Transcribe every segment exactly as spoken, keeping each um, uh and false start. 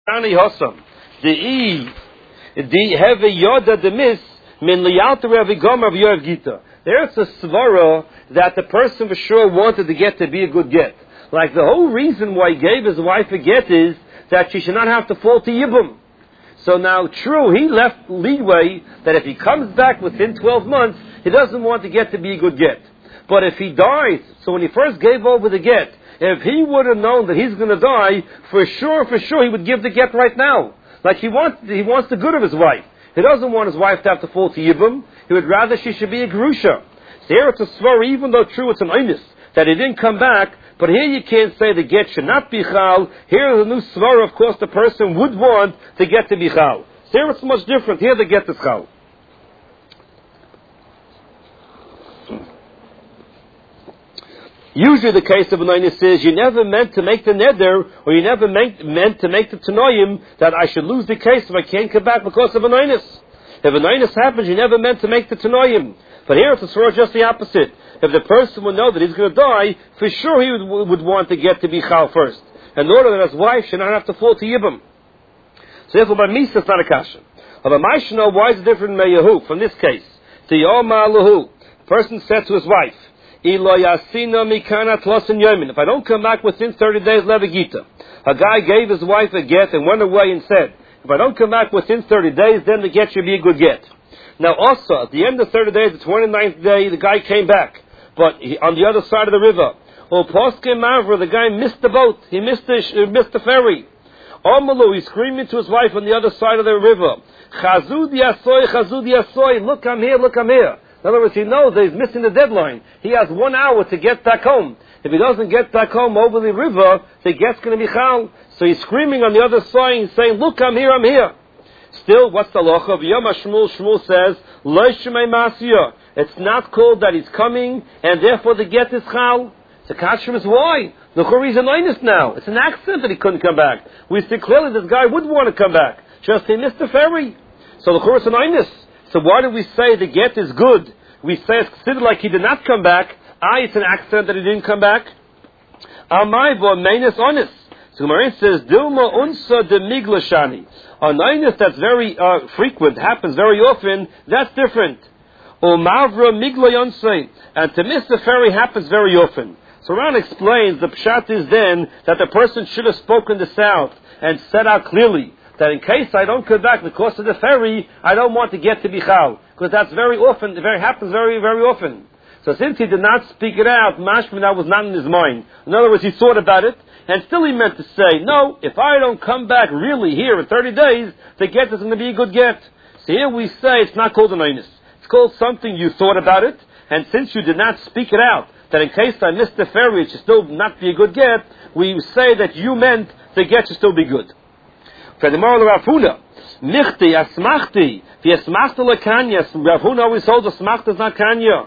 Ani Hossam. The E, the Heve Yoda the Miss, Min Lialta Revi Gomer of Yoav Gita. There's a svara that the person for sure wanted the get to be a good get. Like the whole reason why he gave his wife a get is that she should not have to fall to Yibum. So now, true, he left leeway that if he comes back within twelve months, he doesn't want the get to be a good get. But if he dies, so when he first gave over the get, if he would have known that he's going to die, for sure, for sure, he would give the get right now. Like he wants, he wants the good of his wife. He doesn't want his wife to have to fall to Yibum. He would rather she should be a Gerusha. So here it's a svar, even though true it's an oinus, that he didn't come back, but here you can't say the get should not be chal. Here is a new svar, of course, the person would want the get to be chal. So here it's much different. Here the get is chal. Usually the case of an oinus is you never meant to make the neder, or you never meant, meant to make the tanoim that I should lose the case if I can't come back because of an oinus. If an oinus happens, you never meant to make the tanoim. But here it's a svar just the opposite. If the person would know that he's going to die, for sure he would, would want to get to be chal first, in order that his wife should not have to fall to Yibum. So therefore by Misa it's not a kasha. But by Maishno, why is it different from Meyahu, from this case? To Yoma Lahu, the person said to his wife, if I don't come back within thirty days, levagita. A guy gave his wife a get and went away and said, if I don't come back within thirty days, then the get should be a good get. Now also, at the end of thirty days, the twenty-ninth day, the guy came back, but he, on the other side of the river. Or Poske Mavra, the guy missed the boat, he missed the, uh, missed the ferry. Omalu, he's screaming to his wife on the other side of the river, Chazud yasoy, Chazud yasoy, look, I'm here, look, I'm here. In other words, he knows that he's missing the deadline. He has one hour to get back home. If he doesn't get back home over the river, the get's going to be chal. So he's screaming on the other side, he's saying, look, I'm here, I'm here. Still, what's the loch of Yom Shmuel? Shmuel says, Lo Shemei Masiyah. It's not called that he's coming, and therefore the get is chal. The kashrus is why? The Chori is an oinus now. It's an accident that he couldn't come back. We see clearly this guy would want to come back. Just he missed the ferry. So the Chori is an oinus. So why do we say the get is good? We say it's considered like he did not come back. Ah, it's an accident that he didn't come back. Amayvo mainus onis. So Gemara says, Dilma unsa de miglashani. An oinus that's very uh, frequent, happens very often, that's different. Umavra miglayonsay. And to miss the ferry happens very often. So Ran explains, the pshat is then that the person should have spoken the south and said out clearly that in case I don't come back because of the ferry, I don't want to get to Bichal. Because that's very often, it very happens very, very often. So since he did not speak it out, mashma, that was not in his mind. In other words, he thought about it, and still he meant to say, no, if I don't come back really here in thirty days, the get is going to be a good get. So here we say it's not called an oinus. It's called something you thought about it, and since you did not speak it out, that in case I missed the ferry, it should still not be a good get, we say that you meant the get should still be good. For the moral of Rav Huna, Michti, Asmachti, the Asmachta lekanya, Rav Huna always holds Asmachta is not kanya.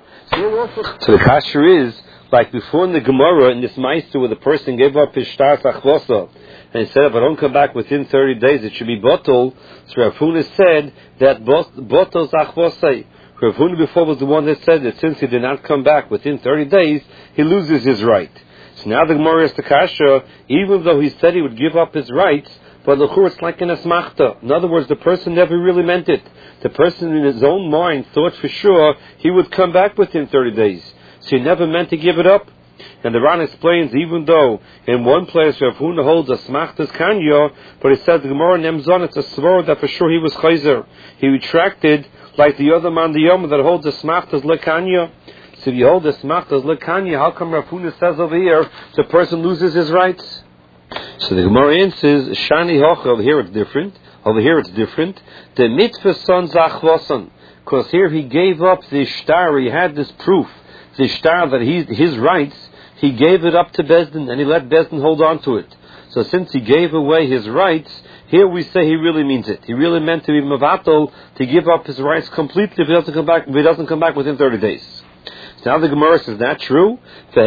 So the kasher is, like before in the Gemara, in this Meister, where the person gave up his shtar achvosa, and he said, if I don't come back within thirty days, it should be bottle. So Rav Huna said that bottle's achvosa. Rav Huna before was the one that said that since he did not come back within thirty days, he loses his right. So now the Gemara is the kasher, even though he said he would give up his rights, but l'chur it's like an asmachta. In other words, the person never really meant it. The person in his own mind thought for sure he would come back within thirty days. So he never meant to give it up. And the Ran explains, even though in one place Rav Huna holds asmachta's kanya, but he said the Gemara Nemzon, it's a svar that for sure he was chayzer. He retracted like the other man the Yom that holds asmachta's lekanya. So if you hold asmachta's lekanya, how come Rav Huna says over here the person loses his rights? So the Gemara answers, Shani Hocha, over here it's different. Over here it's different. The mitzvah son zachvosan. Because here he gave up the shtar, he had this proof, the shtar that he, his rights, he gave it up to Bezdin, and he let Bezdin hold on to it. So since he gave away his rights, here we say he really means it. He really meant to be mavatal, to give up his rights completely if he doesn't come back, if he doesn't come back within thirty days. Now the Gemara says, not true. In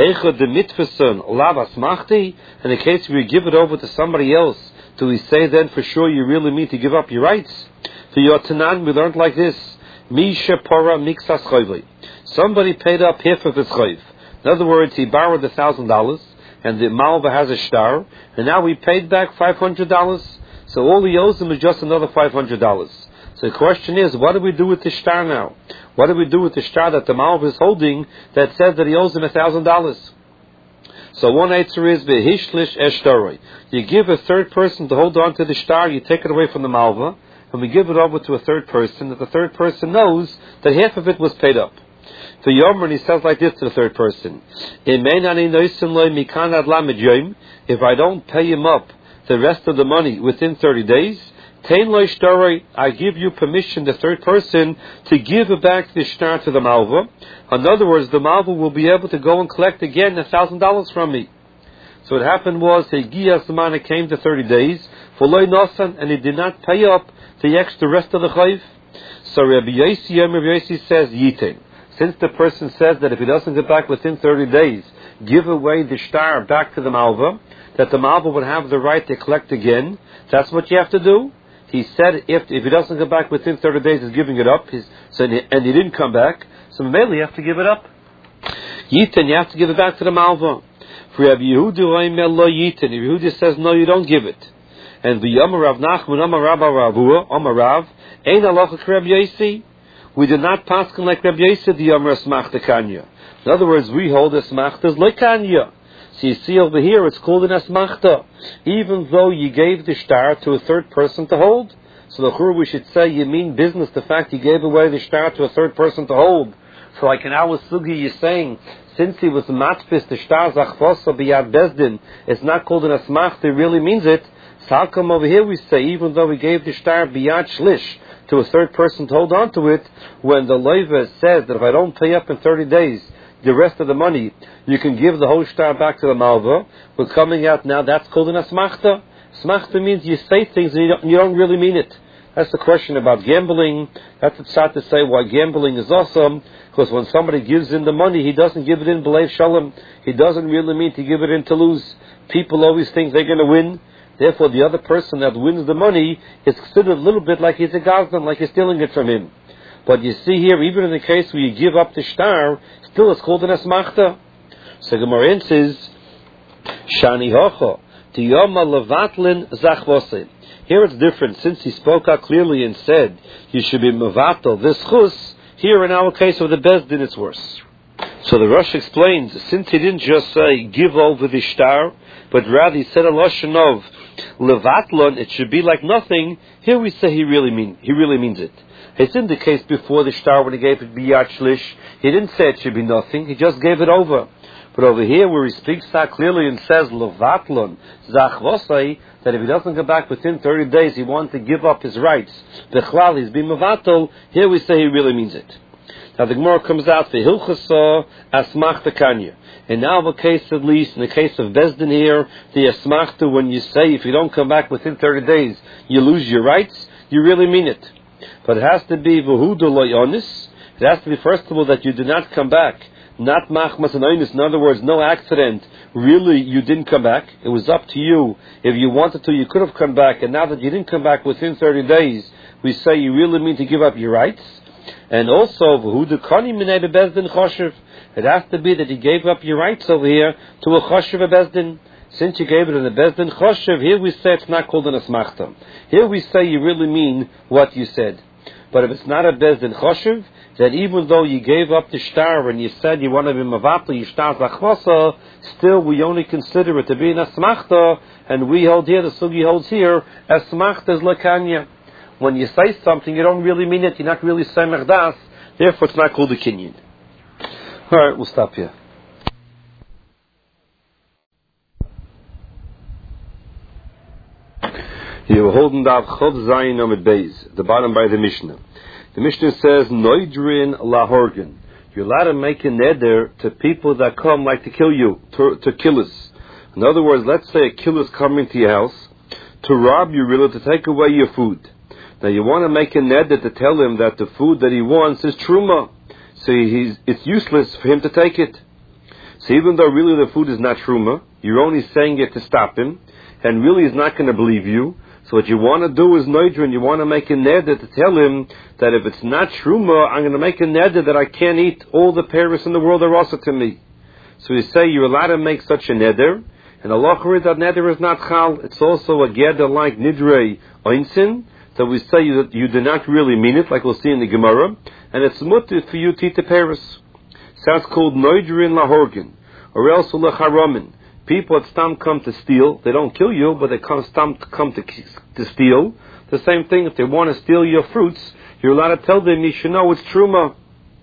the case where you give it over to somebody else, do we say then for sure you really mean to give up your rights? For your Tanan, we learned like this. Somebody paid up half of his chayv. In other words, he borrowed a thousand dollars, and the Malva has a shtar, and now we paid back five hundred dollars. So all he owes him is just another five hundred dollars. So the question is, what do we do with the shtar now? What do we do with the shtar that the Malv is holding that says that he owes him one thousand dollars? So one answer is, Behishlish Eshtaroi. You give a third person to hold on to the shtar, you take it away from the Malva, and we give it over to a third person, that the third person knows that half of it was paid up. For Yomer, and he says like this to the third person, if I don't pay him up the rest of the money within thirty days, I give you permission, the third person, to give back the shtar to the Malva. In other words, the Malva will be able to go and collect again a thousand dollars from me. So what happened was, it came to thirty days, for loy nosan, and he did not pay up the extra rest of the chayv. So Rabbi Yossi, Rabbi Yossi says, Yitin. Since the person says that if he doesn't get back within thirty days, give away the shtar back to the Malva, that the Malva would have the right to collect again, that's what you have to do. He said if if he doesn't come back within thirty days, he's giving it up. He's, so and he didn't come back, so mainly you have to give it up. Yitin, you have to give it back to the Malva. For Rabbi Yehuda, Yitin. Yehuda says no, you don't give it. And the Yom Rav Nachman, Amar Rav Ravua, Amar Rav, Ein Halacha Rabbi Yossi. We did not paskin like Rabbi Yossi the Yom Smachta Kanya. In other words, we hold the Smachtas like Kanya. So you see over here, it's called an asmachta, even though you gave the shtar to a third person to hold. So the chur, we should say, you mean business, the fact you gave away the shtar to a third person to hold. So like in our sugi, you're saying, since he was matpis, the shtar zachvosa biyad bezdin, it's not called an asmachta, it really means it. So how come over here we say, even though we gave the shtar biyad shlish to a third person to hold on to it, when the leiva says that if I don't pay up in thirty days, the rest of the money, you can give the whole shtar back to the Malva. We're coming out now, that's called an asmachta. Asmachta means you say things and you don't, you don't really mean it. That's the question about gambling. That's the pshat to say why gambling is awesome, because when somebody gives in the money, he doesn't give it in b'leiv shalom. He doesn't really mean to give it in to lose. People always think they're going to win. Therefore, the other person that wins the money is considered a little bit like he's a gazlan, like you're stealing it from him. But you see here, even in the case where you give up the shtar, still it's called an asmachta. So Gemara says, Shani hocho, tiyoma levatlin zachvosin. Here it's different. Since he spoke out clearly and said, you should be mevatel this chus, here in our case of the bezdin, it's worse. So the Rosh explains, since he didn't just say, give over the shtar, but rather he said a lashon of levatlon, it should be like nothing, here we say he really mean, he really means it. It's in the case before the shtar when he gave it biyad shlish. He didn't say it should be nothing. He just gave it over. But over here where he speaks that clearly and says levatlon zachvosai, that if he doesn't come back within thirty days, he wants to give up his rights. Bechlal, he's been mevatel. Here we say he really means it. Now the Gemara comes out for hilchasa asmachta kanya. In our case, at least in the case of bezdin here, the asmachta, when you say if you don't come back within thirty days, you lose your rights, you really mean it. But it has to be v'hudu lo yonis. It has to be, first of all, that you did not come back. Not machmas and oinis. In other words, no accident. Really, you didn't come back. It was up to you. If you wanted to, you could have come back. And now that you didn't come back within thirty days, we say you really mean to give up your rights. And also, v'hudu kani minei bezdin choshev. It has to be that you gave up your rights over here to a choshev a bezdin. Since you gave it in the bezdin choshev, here we say it's not called an asmachta. Here we say you really mean what you said. But if it's not a bezdin choshev, that even though you gave up the shtar and you said you want to be mavatel your shtar zachvasa, still we only consider it to be an asmachta, and we hold here, the sugi holds here, asmachta is lekanya. When you say something, you don't really mean it, you're not really saying das, therefore it's not called a kinyan. Alright, we'll stop here. Here we're holding that Chov Zayin Amid Beis, the bottom by the Mishnah. The Mishnah says, Noidrin lahorgan. You're allowed to make a neder to people that come like to kill you, to, to kill us. In other words, let's say a killer's coming to your house to rob you, really, to take away your food. Now you want to make a neder to tell him that the food that he wants is truma. So he's, it's useless for him to take it. So even though really the food is not truma, you're only saying it to stop him, and really he's not going to believe you. So what you want to do is noidrin, you want to make a neder to tell him that if it's not truma, I'm going to make a neder that I can't eat all the Paris in the world are also to me. So you say you're allowed to make such a neder, And Allah is that neder is not chal. It's also a geder like nidrei oinsin, that we say that you do not really mean it, like we'll see in the Gemara, and it's mutter for you to eat the paris. So it's called noidrin lahorgin, or else lecharomin. People at stam come to steal. They don't kill you, but they come stam to come to, to steal. The same thing, if they want to steal your fruits, you're allowed to tell them, you should know it's truma.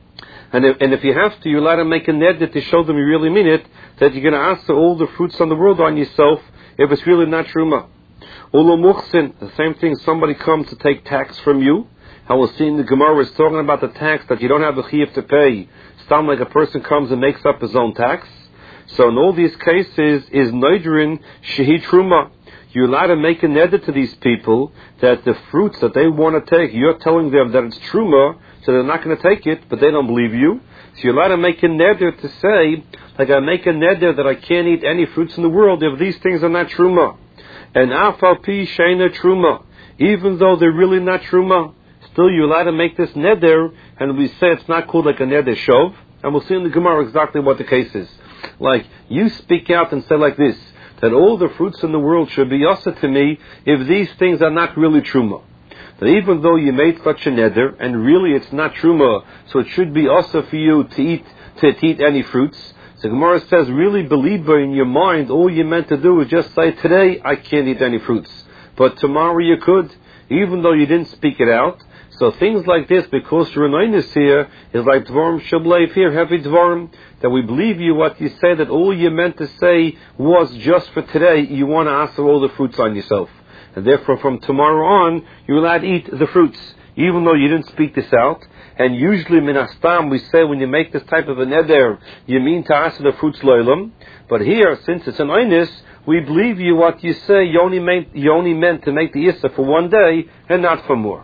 And if, and if you have to, you're allowed to make a neder to show them you really mean it, that you're going to answer all the fruits on the world on yourself if it's really not truma. Ulu muhsin, the same thing, somebody comes to take tax from you. How we'll see in the Gemara is talking about the tax that you don't have a chiyuv to pay. It's not like a person comes and makes up his own tax. So in all these cases, is noidrin shehi truma. You're allowed to make a neder to these people that the fruits that they want to take, you're telling them that it's truma, so they're not going to take it, but they don't believe you. So you're allowed to make a neder to say, like I make a neder that I can't eat any fruits in the world if these things are not truma. And afal pi sheina truma, even though they're really not truma, still you're allowed to make this neder, and we say it's not called like a neder shov, and we'll see in the Gemara exactly what the case is. Like, you speak out and say like this, that all the fruits in the world should be yasa to me if these things are not really truma. That even though you made such a neder, and really it's not truma, so it should be yasa for you to eat to, to eat any fruits. So Gemara says, really believe in your mind, all you meant to do is just say, today I can't eat any fruits. But tomorrow you could, even though you didn't speak it out. So things like this, because your anointis here is like dvarim shablev here, heavy dvarim, that we believe you what you say, that all you meant to say was just for today, you want to answer all the fruits on yourself. And therefore from tomorrow on, you're allowed to eat the fruits, even though you didn't speak this out. And usually minastam, we say when you make this type of a neder, you mean to answer the fruits loilam. But here, since it's an oinus, we believe you what you say, you only meant, you only meant to make the issa for one day, and not for more.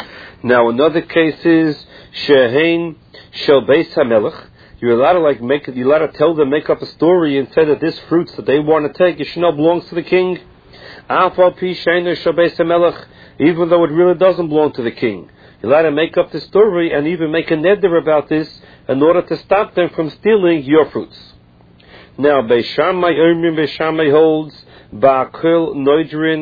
Now another case is shehein shel beis hamelech. You're allowed to like make it. You're allowed to tell them, make up a story, and say that this fruits that they want to take, Yishnel belongs to the king. Afal pi shehein shel beis hamelech, even though it really doesn't belong to the king. You're allowed to make up the story and even make a neder about this in order to stop them from stealing your fruits. Now Beis Shammai Omrim, Beis Shammai holds ba'akil noidrin